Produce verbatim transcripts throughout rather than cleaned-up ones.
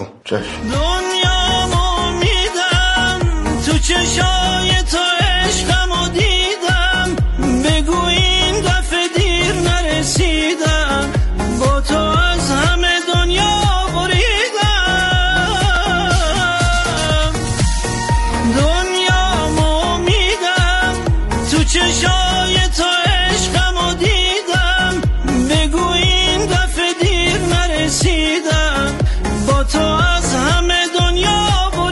دنیامو میدم تو چشای تو، عشقمو دیدم، بگو این دفعه دیر نرسیدم، با تو از همه دنیا بریدم. دنیامو میدم تو چشای تو، عشقمو دیدم، بگو این دفعه دیر نرسیدم، با تو از همه دنیا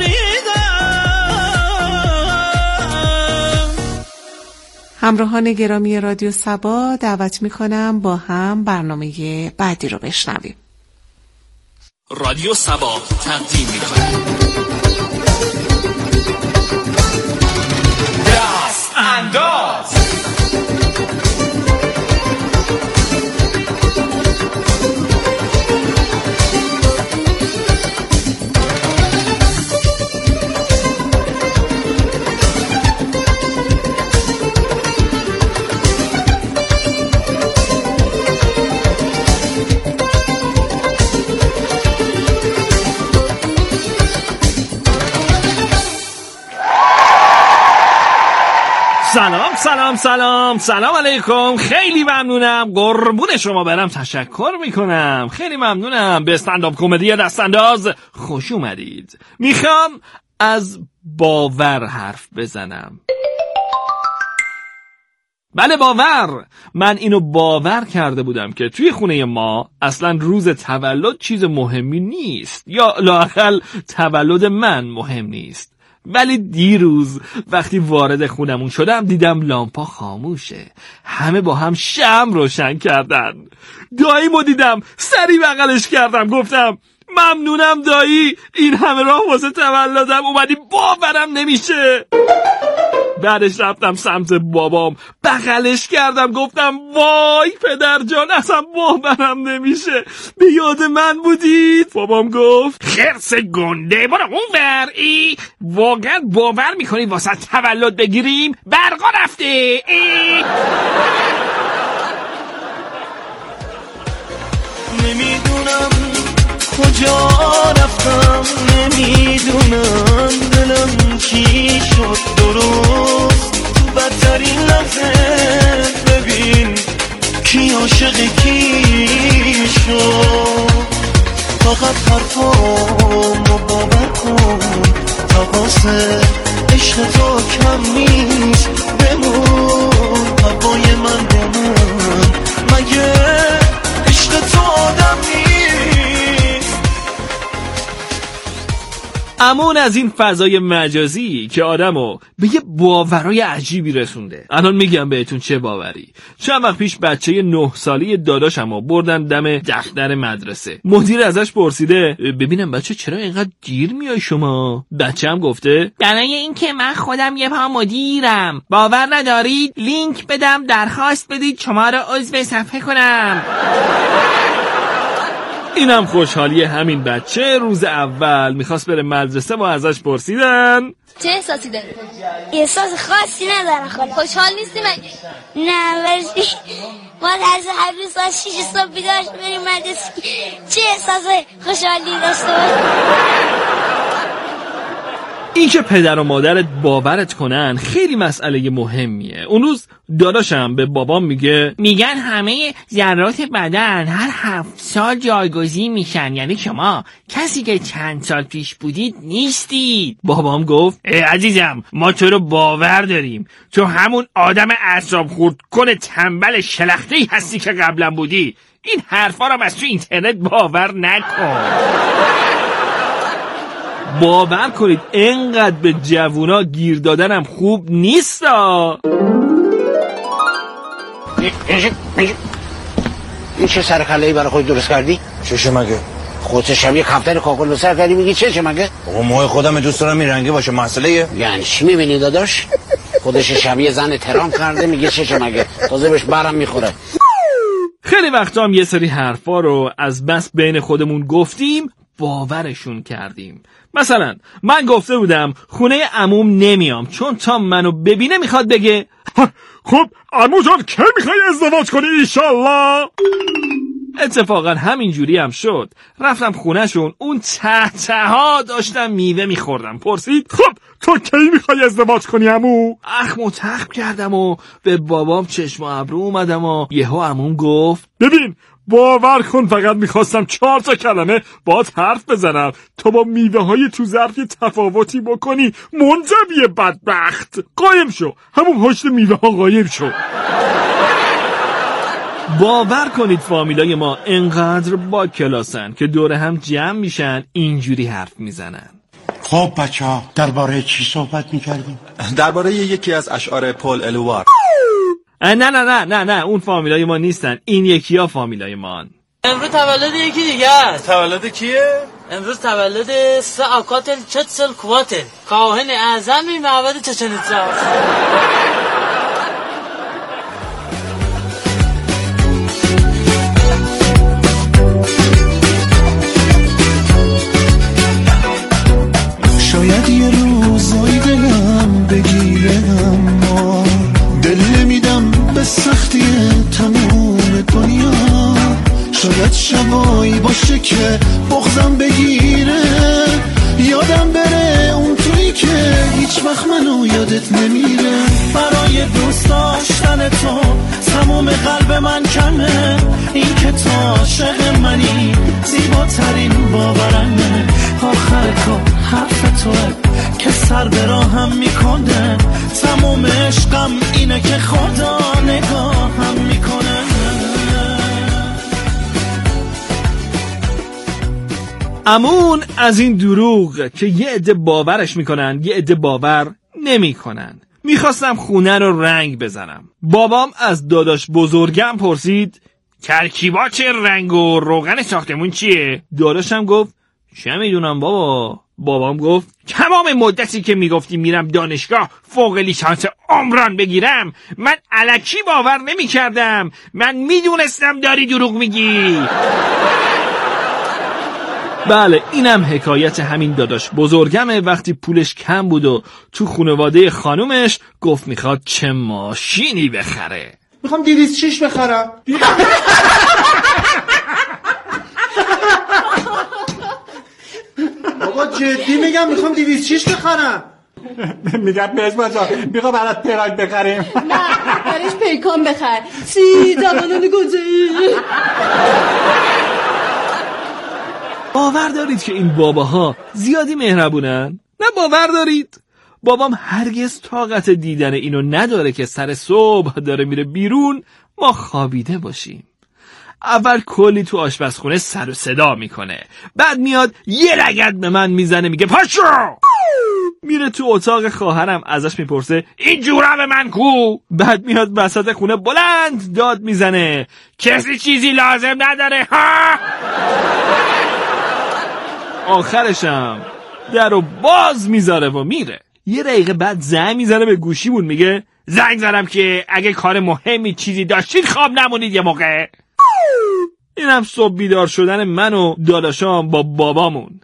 بریدم. همراهان گرامی رادیو صبا، دعوت میکنم با هم برنامه بعدی رو بشنویم. رادیو صبا تقدیم میکنه دست انداز. سلام سلام سلام سلام علیکم. خیلی ممنونم، قربون شما برم، تشکر میکنم، خیلی ممنونم. به استندآپ کمدی دست انداز خوش اومدید. میخوام از باور حرف بزنم. بله، باور. من اینو باور کرده بودم که توی خونه ما اصلا روز تولد چیز مهمی نیست، یا لااقل تولد من مهم نیست. ولی دیروز وقتی وارد خونمون شدم دیدم لامپا خاموشه، همه با هم شمع روشن کردن. داییمو دیدم، سری بغلش کردم، گفتم ممنونم دایی، این همه راه واسه تولدم اومدی، باورم نمیشه. بعدش رفتم سمت بابام، بغلش کردم، گفتم وای پدر جان، اصلا باورم نمیشه، به یاد من بودید. بابام گفت خرس گنده، برو اون ور، ای واقعا باور میکنی واسه تولد بگیریم؟ برقا رفته. ای نمیدونم کجا رفتم، نمیدونم دلم چی شد، درست تو بدترین لحظه ببین کی عاشق کی شد. فقط حرفامو باور کن، تقاس عشق تو کم نیست، بمون هوای من بمون، مگه عشق تو آدم نیست؟ امون از این فضای مجازی که آدمو به یه باورای عجیبی رسونده. الان میگم بهتون چه باوری. چند وقت پیش بچه نه سالی داداشمو بردن دم دفتر مدرسه. مدیر ازش پرسیده ببینم بچه چرا اینقدر دیر میای شما؟ بچه هم گفته برای این که من خودم یه پا مدیرم، باور ندارید لینک بدم درخواست بدید شما رو عضو صفحه کنم. اینم خوشحالی همین بچه. روز اول میخواست بره مدرسه و ازش پرسیدن چه احساسی داری؟ احساس خاصی ندارم. خاله خوشحال نیستی مگه؟ نه ولی ما از هر روز از شیش صبح بیدار بریم مدرسه، چه احساس خوشحالی داشته باشی؟ این که پدر و مادرت باورت کنن خیلی مسئله مهمیه. اون روز داداشم به بابام میگه میگن همه ذرات بدن هر هفت سال جایگزین میشن، یعنی شما کسی که چند سال پیش بودید نیستید. بابام گفت عزیزم ما تو رو باور داریم، تو همون آدم اعصاب خورد کنه تنبل شلخته‌ای هستی که قبلا بودی. این حرفا رو از تو اینترنت باور نکن. باور کنید اینقدر به جوونا گیر دادنم خوب نیستا. این چه سرکله‌ای برای خود درست کردی؟ چشه مگه؟ خودت شبیه کفتر کاکل به سر کردی میگی چشه مگه؟ آقا موهای خودم دوست دارم این رنگی باشه، مسئله؟ یعنی چی میبینی داداش؟ خودش شبیه زن ترام کرده میگه چشه مگه؟ تازه بهش برم میخوره. خیلی وقتا هم یه سری حرفا رو از بس بین خودمون گفتیم باورشون کردیم. مثلا من گفته بودم خونه عموم نمیام چون تا منو ببینه میخواد بگه خب عمو جان کی میخوای ازدواج کنی ایشالله؟ اتفاقا همین جوری هم شد. رفتم خونهشون، اون ته ته ها داشتم میوه میخوردم. پرسید خب تو کی میخوای ازدواج کنی عمو؟ اخم و تخم کردم و به بابام چشم و ابرو اومدم و یهو عموم گفت ببین باور کن فقط میخواستم چهار تا کلمه باهات حرف بزنم تا با میوه های تو ظرف تفاوتی بکنی. منزوی بدبخت قایم شو. همون پشت میوه ها قایم شو. باور کنید فامیلای ما انقدر با کلاسن که دور هم جمع میشن اینجوری حرف میزنن. خب بچه ها درباره چی صحبت میکردیم؟ درباره یکی از اشعار پل الوار. نه نه نه نه نه اون فامیلای ما نیستن، این یکی ها فامیلای ما. امروز تولد یکی دیگه است. تولد کیه؟ امروز تولد ساکاتل چتسل کواتل کاهن اعظمی معبد چچن ایتزا. شاید یه روزایی دلم بگیره اما دل نمیدم به سختی تموم دنیا. شاید شبایی باشه که بغضم بگیره یادم بره اون تویی که هیچ وقت منو یادت نمیره. برای دوست داشتن تو تموم قلب من کمه. این که تو عاشق منی زیباترین باورمه. آخر کار حرف توه که سر به راهم میکنه. تموم عشقم اینه که خدا نگاهم میکنه. امون از این دروغ که یه عده باورش میکنن یه عده باور نمیکنن. میخواستم خونه رو رنگ بزنم. بابام از داداش بزرگم پرسید ترکیبات رنگ و روغن ساختمون چیه؟ داداشم گفت چه میدونم بابا. بابام گفت تمام مدتی که میگفتی میرم دانشگاه فوق لیسانس عمران بگیرم من الکی باور نمی کردم. من میدونستم داری دروغ میگی. بله اینم حکایت همین داداش بزرگمه. وقتی پولش کم بود و تو خانواده خانومش گفت میخواد چه ماشینی بخره. میخوام دیویست شیش بخرم. بابا جدی میگم میخوام دیویست شیش بخرم. میگم پژمان جان میخوام برات پراید بخریم. نه برش پیکان بخر. سی زبانان گوزه. باور دارید که این باباها زیادی مهربونن؟ نه باور دارید؟ بابام هرگز طاقت دیدن اینو نداره که سر صبح داره میره بیرون ما خوابیده باشیم. اول کلی تو آشپزخونه سر و صدا میکنه، بعد میاد یه لگد به من میزنه میگه پاشو. میره تو اتاق خواهرم ازش میپرسه این جوراب من کو. بعد میاد وسط خونه بلند داد میزنه کسی چیزی لازم نداره ها. آخرشم در رو باز میذاره و میره. یه دقیقه بعد زنگ میزنه به گوشیمون میگه زنگ زدم که اگه کار مهمی چیزی داشتید خواب نمونید یه موقع. اینم صبح بیدار شدن من و داداشام با بابامون.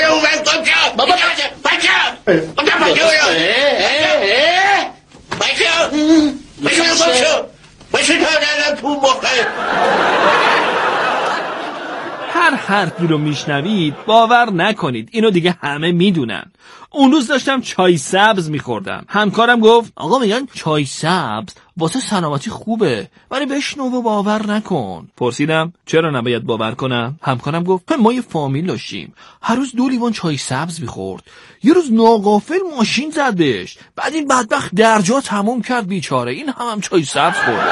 هر حرفی رو میشنوید باور نکنید اینو دیگه همه میدونن. اون روز داشتم چای سبز میخوردم. همکارم گفت آقا میگن چای سبز واسه سلامتی خوبه ولی بشنو و باور نکن. پرسیدم چرا نباید باور کنم؟ همکارم گفت ما یه فامیل داشتیم هر روز دو لیوان چای سبز میخورد. یه روز ناغافل ماشین زد بهش، بعد این بدبخت درجا تموم کرد بیچاره، این هم هم چای سبز خورد.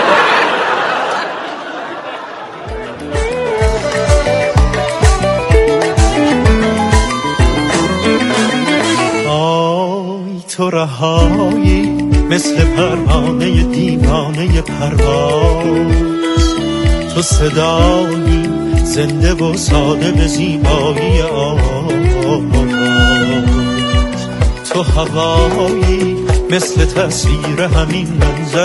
تو رهایی مثل پروانه دیوانه پرواز. تو صدایی زنده و ساده به زیبایی آواز. تو هوایی مثل تصویر همین منظر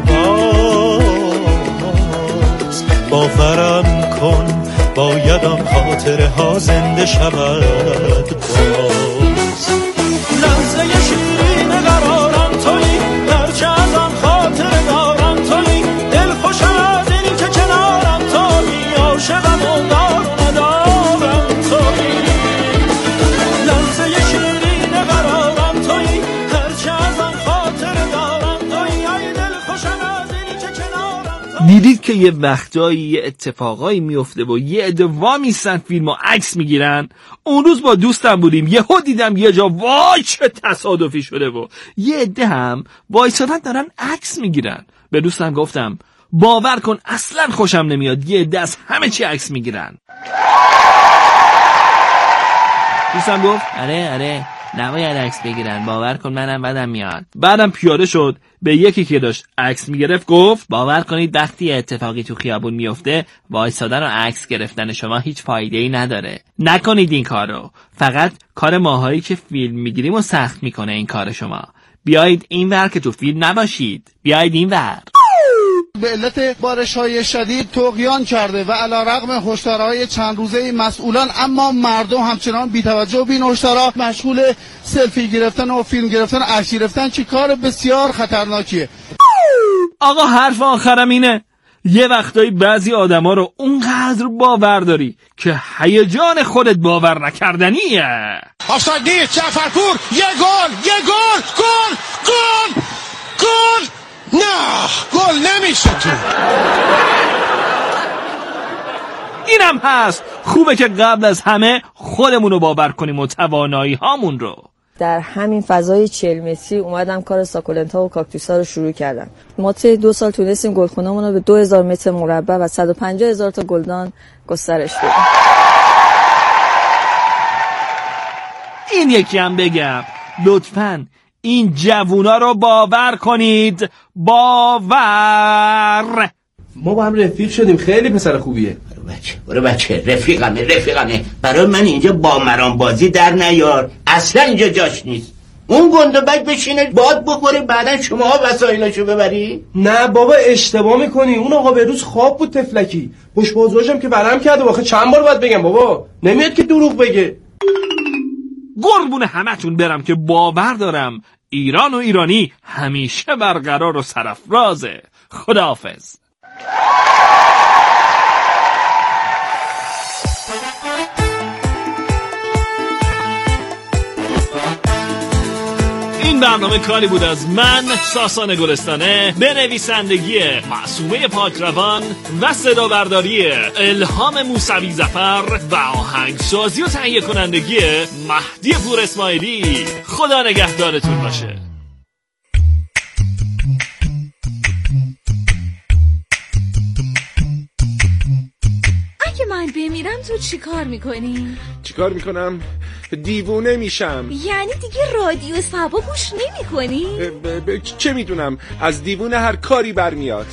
دلباز. باورم کن باید آن خاطره ها زنده شود باز. لحظه شیرین قرارم تویی، هرچه ازم خاطره دارم تویی، دل خوشم از این که کنارم تویی. دیدید که یه وقتایی یه اتفاقایی میفته و یه عده وا میستن فیلم و عکس میگیرن. اون روز با دوستم بودیم، یهو دیدم یه جا وای چه تصادفی شده و یه عده هم وایسادن دارن عکس میگیرن. به دوستم گفتم باور کن اصلا خوشم نمیاد یه عده از همه چی عکس میگیرن. دوستم گفت آره آره نباید عکس بگیرن، باور کن منم بدم میاد. بعدم پیاده شد به یکی که داشت عکس میگرفت گفت باور کنید وقتی اتفاقی تو خیابون میفته وایسادن و عکس گرفتن شما هیچ فایده ای نداره. نکنید این کارو، فقط کار ماهایی که فیلم میگیریم و سخت میکنه این کار شما. بیایید این ور که تو فیلم نباشید، بیایید این ور. به علت بارش‌های شدید طغیان کرده و علیرغم هشدارهای چند روزه مسئولان، اما مردم همچنان بی‌توجه و بی‌نوشتارا مشغول سلفی گرفتن و فیلم گرفتن، عکس گرفتن که کار بسیار خطرناکیه. آقا حرف آخرم اینه، یه وقتایی بعضی آدما رو اونقدر باور داری که هیجان خودت باور نکردنیه. آفساید نیست، جعفرپور یه گل، یه گل، گل، گل، گل. نه گل نمیشه تو. اینم هست. خوبه که قبل از همه خودمون رو باور کنیم و توانایی هامون رو. در همین فضای چهل متری اومدم کار ساکولنتا و کاکتوسا رو شروع کردم. ما طی دو سال تونستیم گلخونه‌مون رو به دو هزار متر مربع و صد و پنجاه هزار تا گلدان گسترش بدیم. این یکی هم بگم لطفاً این جوونا رو باور کنید. باور. ما با هم رفیق شدیم، خیلی پسر خوبیه. برو بچه برو بچه رفیقمه رفیقمه برای من اینجا با مرام بازی در نیار، اصلا اینجا جاش نیست. اون گندبک بشینه باد بخوره بعدا شما ها وسایلاشو ببری. نه بابا اشتباه میکنی، اون آقا به روز خواب بود تفلکی، پشت بازوشم که برم کرده. واخه چند بار باید بگم بابا، نمیاد که دروغ بگه. قربون همتون برم که باور دارم ایران و ایرانی همیشه برقرار و سرافرازه. خداحافظ. این برنامه کاری بود از من ساسان گلستانه به نویسندگی معصومه پاکروان و صدا برداری الهام موسوی ظفر و آهنگسازی و تهیه کنندگی مهدی پور اسماعیلی. خدا نگهدارتون باشه. اگه من بمیرم تو چی کار میکنی؟ چی کار میکنم؟ دیوونه میشم. یعنی دیگه رادیو سبا گوش نمی کنی؟ ب- ب- چه میدونم، از دیوونه هر کاری برمیاد.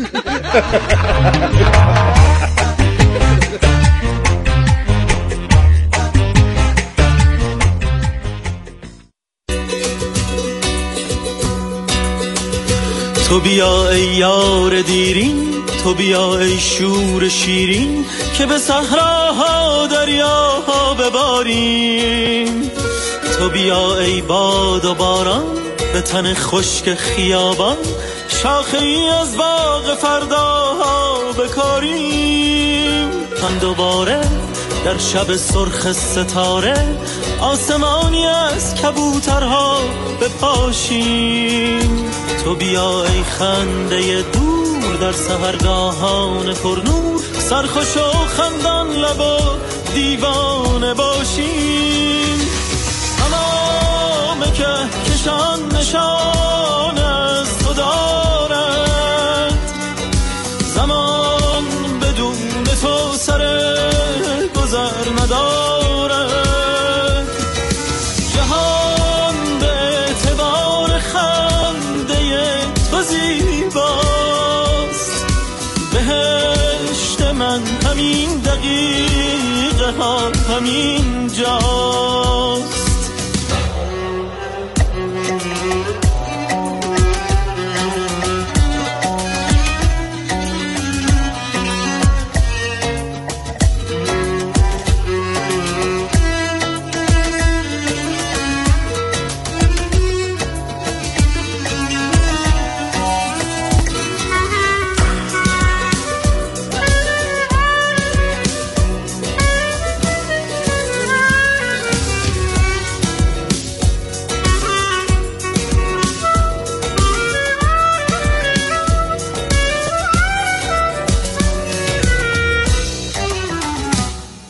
تو بیا ای یار دیرین، تو بیا ای شور شیرین، که به صحراها دریاها بباریم. تو بیا ای باد و باران، به تن خشک خیابان، شاخه ای از باغ فرداها بکاریم. من دوباره در شب سرخ ستاره، آسمانی از کبوترها بپاشیم. تو بیا ای خنده دور در سحرگاهان پرنور، سرخوش و خندان لب و دیوانه باشیم. تمام که کشان نشان از تو دارد، زمان بدون تو سر گذر ندارد. جهان به اعتبار خنده تو زیباست، بهشت من همین دقیقه ها همین جاست.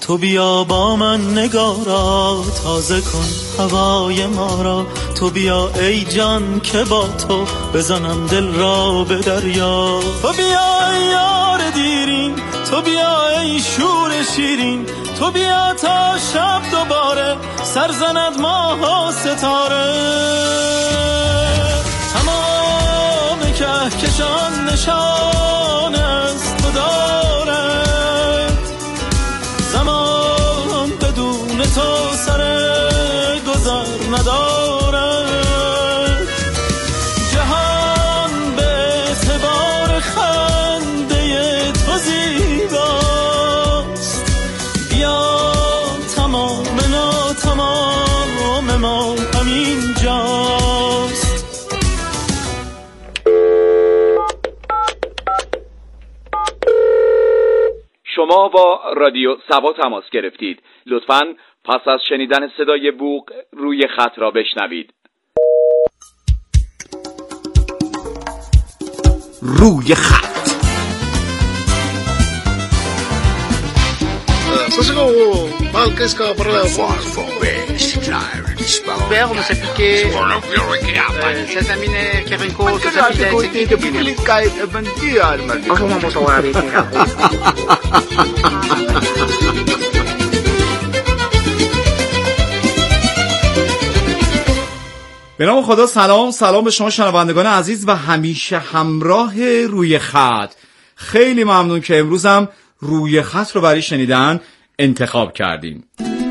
تو بیا با من نگارا تازه کن هوای ما را، تو بیا ای جان که با تو بزنم دل را به دریا. تو بیا ای یار دیرین، تو بیا ای شور شیرین، تو بیا تا شب دوباره سرزند ماه و ستاره. تمام کهکشان نشان از تو دارد، زمان بدون تو سر گذر ندارد. جهان به اعتبار خنده تو زیباست، بیا تمام ناتمام ما همین جاست. شما با رادیو سبا تماس گرفتید. لطفاً پس از شنیدن صدای بوق روی خط را بشنوید. روی خط. Veo como se pique, se examine que rincón, que se pide, que cae el bandido, maldito. Vamos a ver. به نام خدا. سلام سلام به شما شنوندگان عزیز و همیشه همراه روی خط. خیلی ممنون که امروزم روی خط رو برای شنیدن انتخاب کردیم.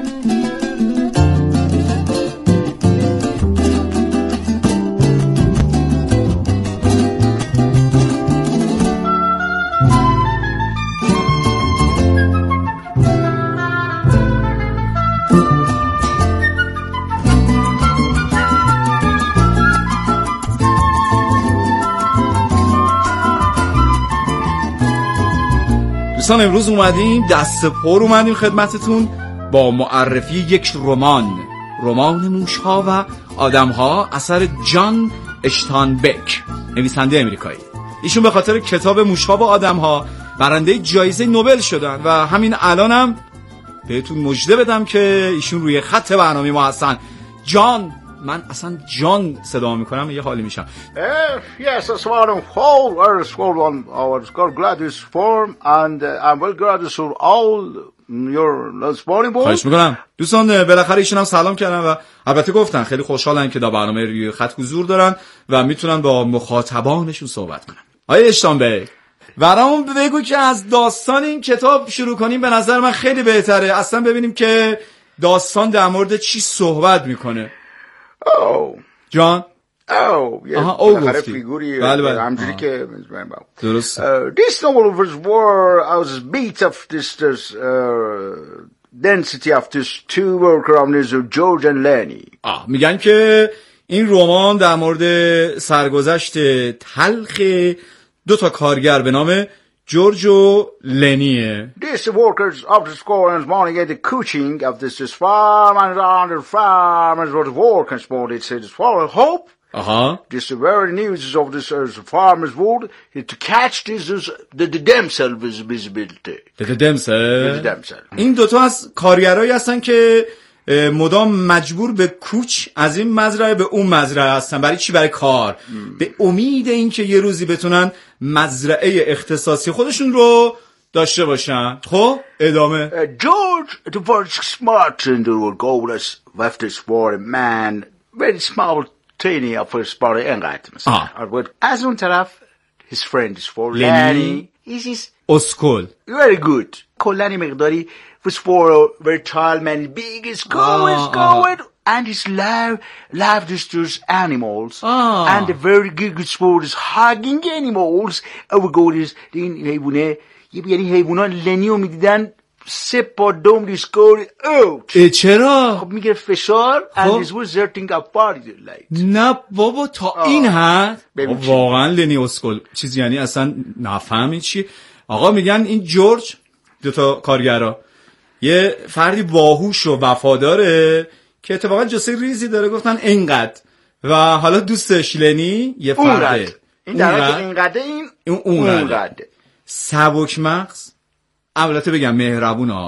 دوستان امروز اومدیم دست پر اومدیم خدمتتون با معرفی یک رمان، رمان موش‌ها و آدم‌ها اثر جان اشتانبک، نویسنده امریکایی. ایشون به خاطر کتاب موش‌ها و آدم‌ها برنده جایزه نوبل شدن و همین الانم بهتون مژده بدم که ایشون روی خط برنامه ما هستن. جان، من اصلا جان صدا میکنم یه حالی میشم. Yes, that's what I'm called. I was called on our school graduate form and uh, I'm well graduate for all your sporting board. خواهش میکنم. دوستان بالاخره ایشون هم سلام کردن و البته گفتن خیلی خوشحالن که در برنامه روی خط حضور دارن و میتونن با مخاطبانشون صحبت کنن. آیه اشتانبک، برامون بگو که از داستان این کتاب شروع کنیم. به نظر من خیلی بهتره اصلا ببینیم که داستان در مورد چی صحبت میکنه. Oh. جان؟ Oh, yes. آها، او گفتی. بله بله. همجوری که درست. This novel was war as beat of this this uh, density of this two workers of George and Lenny. آه، میگن که این رمان در مورد سرگذشت تلخ دو تا کارگر به نام جورج و لنیه. These workers of the school and morning at the coaching of this this farm and on the farm and what work and sport it says for hope. آها. This the very news of this uh, farmers world to catch this is the, the themselves visibility. The themselves. The themselves. این دوتا از کارگرایی هستن که مدام مجبور به کوچ از این مزرعه به اون مزرعه هستن. برای چی؟ برای کار. م. به امید این که یه روزی بتونن مزرعه اختصاصی خودشون رو داشته باشن. خب ادامه. George the very smart in the world go this with this for a man very small tiny of his body انقدر مثلا. از اون طرف his friend is for Lenny. He's اسکول. Very good. کلانی مقداری was for a very tall man, big is going, is going, and his love, love destroys animals, ah. and the very good sport is hugging animals. And we go this, این حیوانه، یعنی حیوانان لنیو میدیدن سه پا دوم دیسکوری اوت. چرا؟ خب میگه فشار and this was zerting apart like. نه بابا تا آه. این حد؟ واقعا لنی اسکول چیز یعنی اصلا نفهمی چی؟ آقا میگن این جورج دوتا کارگرا یه فردی باهوش و وفاداره که اتفاقا جسه ریزی داره، گفتن اینقدر، و حالا دوستش لنی یه فرده این در حالی که اینقدر این اون اونقدر سبک مغز، البته بگم مهربون ها،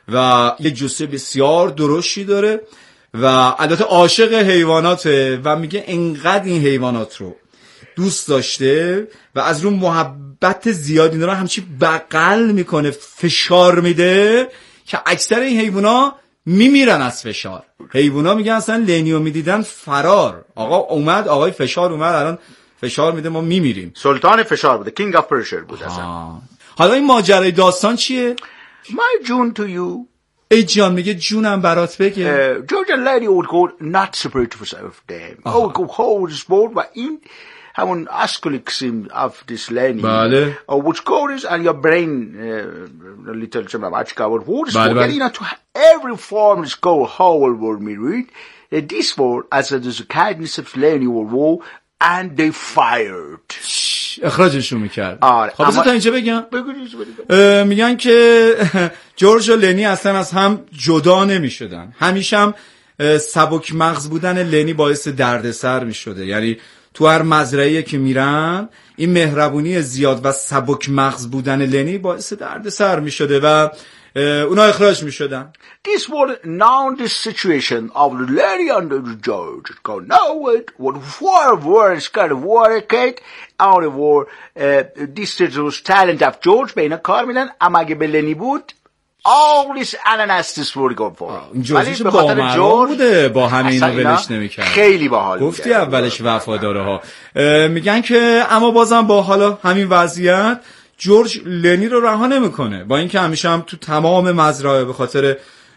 و یه جثه بسیار درشتی داره و البته عاشق حیواناته و میگه انقدر این حیوانات رو دوست داشته و از رو محبت زیادی داره، همچی بغل میکنه، فشار میده که اکثر این حیونا میمیرن از فشار. حیونا میگن اصلا لنیو میدیدن فرار. آقا اومد، آقای فشار اومد، الان فشار میده ما میمیریم. سلطان فشار بوده، کینگ آف پرشر بود اصلا. حالا این ماجرای داستان چیه؟ My June to you. ای جان میگه جونم برات بگه. George and Lady would go not separate for them. Oh, go hold sport و این همون اسکولیکسیم of this Lenny. بله. Oh, which goes and your brain uh, little چه مچکا would hold sport. بله. You know to every form is go whole word me read. This word as a the kindness of Lenny would go and they fired. اخراجشون میکرد. آره. خب بذار تا اینجا بگم. میگن که جورج و لنی اصلا از هم جدا نمیشدن. همیشه هم سبک مغز بودن لنی باعث دردسر میشده. یعنی تو هر مزرعه‌ای که میرن این مهربونی زیاد و سبک مغز بودن لنی باعث دردسر میشده و اونا اخراج میشدن. This was now the situation of the lady and the George. Go now it what four words kind of water cake out of war this was talent of George بین کار میدن اما اگه به لنی بود all this ananas would go for. این جورجش با مرام بوده با همه اینو ولش نمیکرد. خیلی باحال گفتی اولش وفاداره ها. میگن که اما بازم با حالا همین وضعیت جورج لنی رو رها نمیکنه، با اینکه همیشه هم تو تمام مزرعه به خاطر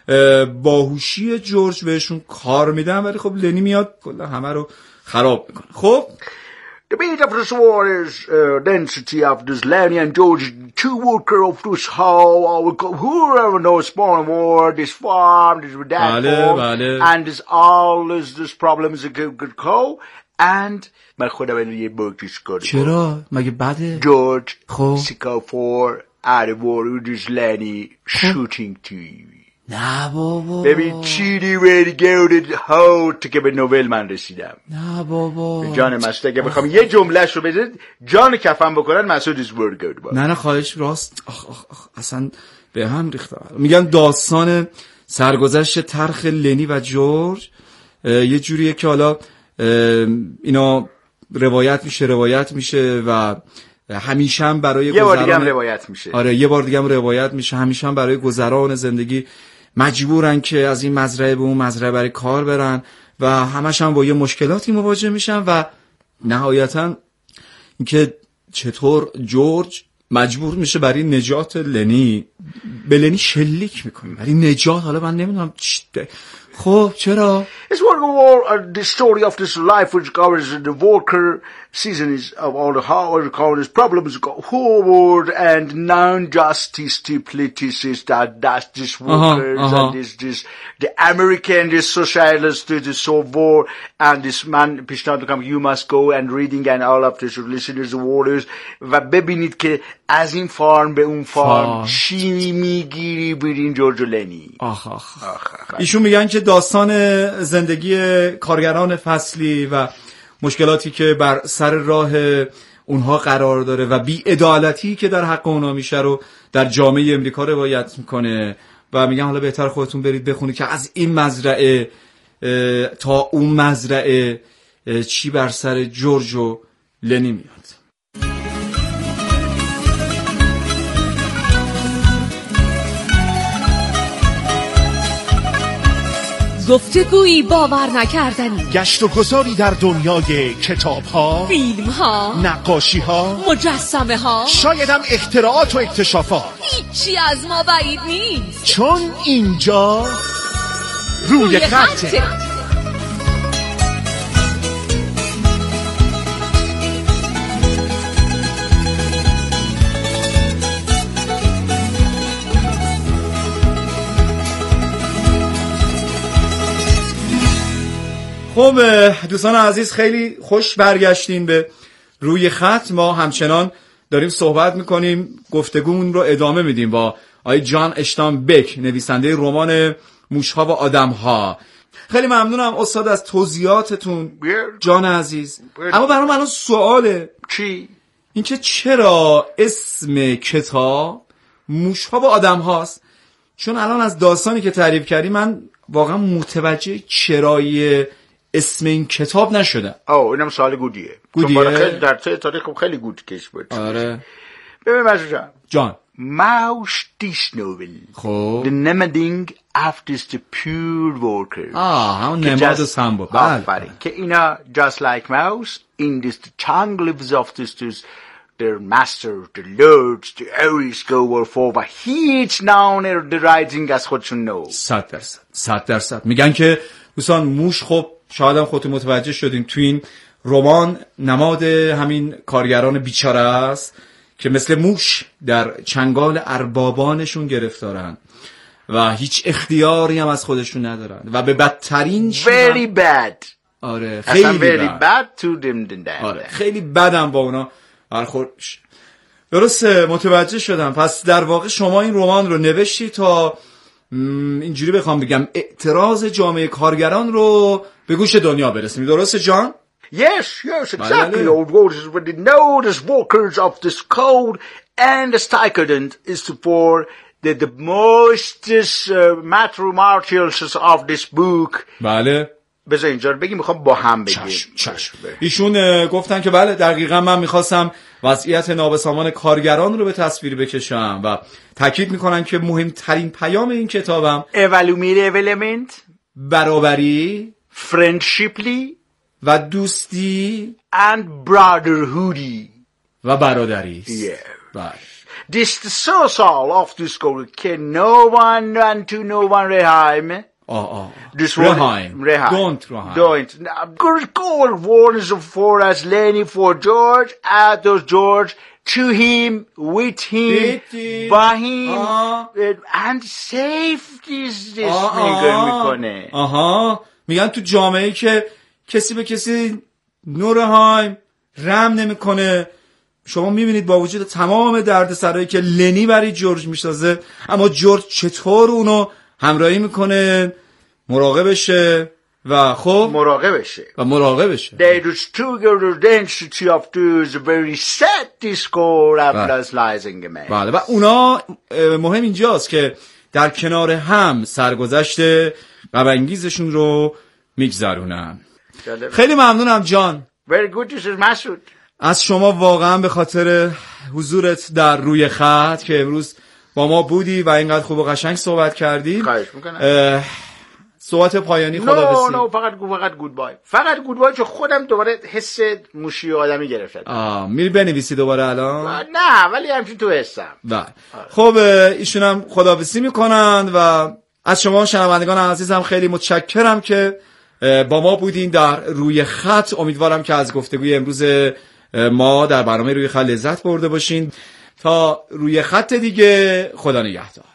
باهوشی جورج بهشون کار میدن، ولی خب لنی میاد کلا همه رو خراب میکنه. خب The meat of this war is uh, density of this Lenny and George, two worker of this how, whoever knows born war, this farm, this that farm, and this all this, this problem is a good, good call, and من خودم اینو یه بوکش کردم. چرا؟ مگه بده؟ George, خب سیکا فور out of war with this Lenny shooting to you. نه بابا ببین چیدی ویدی گودید هاو تو که به نوول من رسیدم. نه بابا جان مسعود اگه بخوام یه جملهش رو بزنید جان کفن بکنن مسعود از ورد گود با. نه نه خواهش راست آخ آخ آخ اصلا به هم ریخته. میگن داستان سرگذشت تلخ لنی و جورج یه جوریه که حالا اینا روایت میشه روایت میشه و همیشه هم برای یه گذران بار دیگه هم روایت میشه. آره یه بار دیگه هم روایت میشه. همیشه هم برای گذران زندگی مجبورن که از این مزرعه به اون مزرعه برای کار برن و همش هم با یه مشکلاتی مواجه میشن و نهایتا اینکه چطور جورج مجبور میشه برای نجات لنی به لنی شلیک میکنه برای نجات. حالا من نمیدونم خب چرا It's one of all uh, the story of this life which covers the worker season is of all the how covers problems go forward and non-justice to politicians that that's this workers uh-huh, uh-huh. and this this the American this socialists to the so war and this man پیشنهاد میکنم you must go and reading and all of this listeners the waters و ببینید که از این فارم به اون فارم چی میگیری برین جورج لنی. آخ آخ ایشون میگن که داستان زندگی کارگران فصلی و مشکلاتی که بر سر راه اونها قرار داره و بی‌عدالتی که در حق اونها میشه رو در جامعه امریکا روایت میکنه و میگن حالا بهتر خودتون برید بخونید که از این مزرعه تا اون مزرعه چی بر سر جورج و لنی میاد. گفتگویی باور نکردنی، گشت و گذاری در دنیای کتاب ها، فیلم ها، نقاشی ها، مجسمه ها، شاید هم اختراعات و اکتشافات. هیچی از ما بعید نیست چون اینجا روی, روی خطه, خطه. خب دوستان عزیز خیلی خوش برگشتین به روی خط. ما همچنان داریم صحبت میکنیم، گفتگومون رو ادامه میدیم با آقای جان اشتان بک، نویسنده رمان موشها و آدمها. خیلی ممنونم استاد از توضیحاتتون جان عزیز. اما برام الان سواله چی؟ اینکه چرا اسم کتاب موشها و آدمهاست چون الان از داستانی که تعریف کردی من واقعا متوجه چرای اسم این کتاب نشدم. آه اینم سوال گودیه. گودیه؟ چون خیلی در طی تاریخ خیلی گود کش بود. آره. ببین مسعود جان. جان. Maus this novel. خب. The naming after the pure worker. آه همون نماد سمبل. بله. که اینا just like mouse in this the tongue lives of this this their master, the lords, the always go for و هیچ ناونه the rising از خودشون نو. صد درصد. صد درصد. میگن که دوستان موش خب شاید هم خودتون متوجه شدیم تو این رمان نماد همین کارگران بیچاره است که مثل موش در چنگال اربابانشون گرفتارن و هیچ اختیاری هم از خودشون ندارن و به بدترین very bad. آره خیلی very bad to them than that. آره خیلی بدم با اونا برخورد میشه. درسته متوجه شدم. پس در واقع شما این رمان رو نوشتی تا اینجوری بخوام بگم اعتراض جامعه کارگران رو به گوش دنیا برسونی. درسته جان؟ Yes, yes, exactly. Old workers, but the notice workers of this code and the stipend is for the the most uh, materials of this book. بله. بذار اینجا بگیم میخوام با هم بگیم. چشم چشم. ایشون گفتن که بله دقیقاً من میخواستم وضعیت نابسامان کارگران رو به تصویر بکشم و تاکید میکنن که مهمترین پیام این کتابم evaluative element برابری friendshiply و دوستی and brotherhoody و برادری است. Yeah. بله. This the social of this school can no one and to no one reheim. آه آه. This reheim. Reheim. Don't reheim. Don't. Good goal warns for as Lenny for George at those George to him with him by him uh. and safety this nigger میکنه. آها. میگن تو جامعه‌ای که کسی به کسی نورهایم رحم نمیکنه. شما میبینید با وجود تمام دردسرایی که لنی برای جورج میسازه اما جورج چطور اونو همراهی میکنه مراقبشه و خب مراقبشه و مراقبشه They just together density of those very set discord of lies بله و اونا مهم اینجاست که در کنار هم سرگذشت غم‌انگیزشون رو میگذرونن. خیلی ممنونم جان. Very good this is مسعود. از شما واقعا به خاطر حضورت در روی خط که امروز با ما بودی و اینقدر خوب و قشنگ صحبت کردی. خواهش میکنم. صحبت پایانی خداحافظی. نه نه فقط فقط گود بای. فقط گود بای چون خودم دوباره حس موشی آدمی گرفتم. آه میری بنویسی دوباره الان؟ نه ولی همچین تو حسم. بله. خب ایشون هم خداحافظی میکنن و از شما شنوندگان عزیزم خیلی متشکرم که با ما بودین در روی خط. امیدوارم که از گفتگوی امروز ما در برنامه روی خط لذت برده باشین. تا روی خط دیگه خدا نگهدار.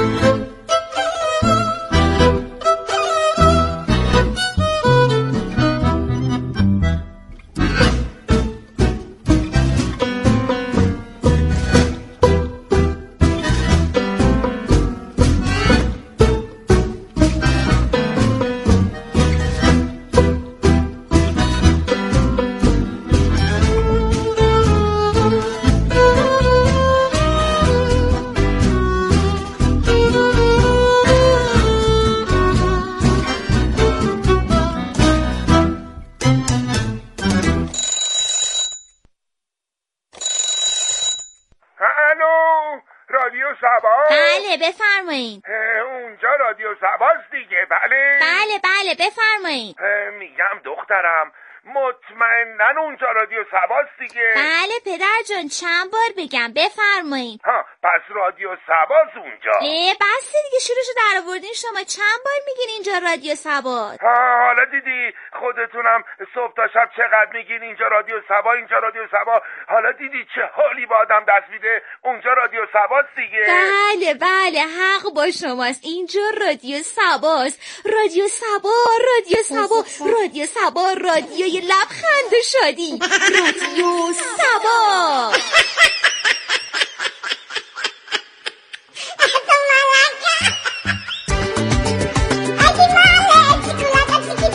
بفرمایید. اونجا رادیو سباست دیگه. بله بله بله بفرمایید. میگم دخترم مطمئنن اونجا رادیو سباست دیگه. بله پدر جان چند بار بگم بفرمایید. ها پس رادیو سباست اونجا. اه بس دیگه شروعشو در آوردین شما. چند بار میگین اینجا رادیو سباست. ها حالا دیدی خودتونم صبح تا شب چقدر میگین اینجا رادیو سبا اینجا رادیو سبا. حالا دیدی چه حالی با آدم دست میده. اونجا رادیو سباست دیگه. بله بله حق با شماست. اینجا رادیو سباست. رادیو سبا رادیو سبا رادیو سبا رادیوی لبخند شادی. رادیو سبا.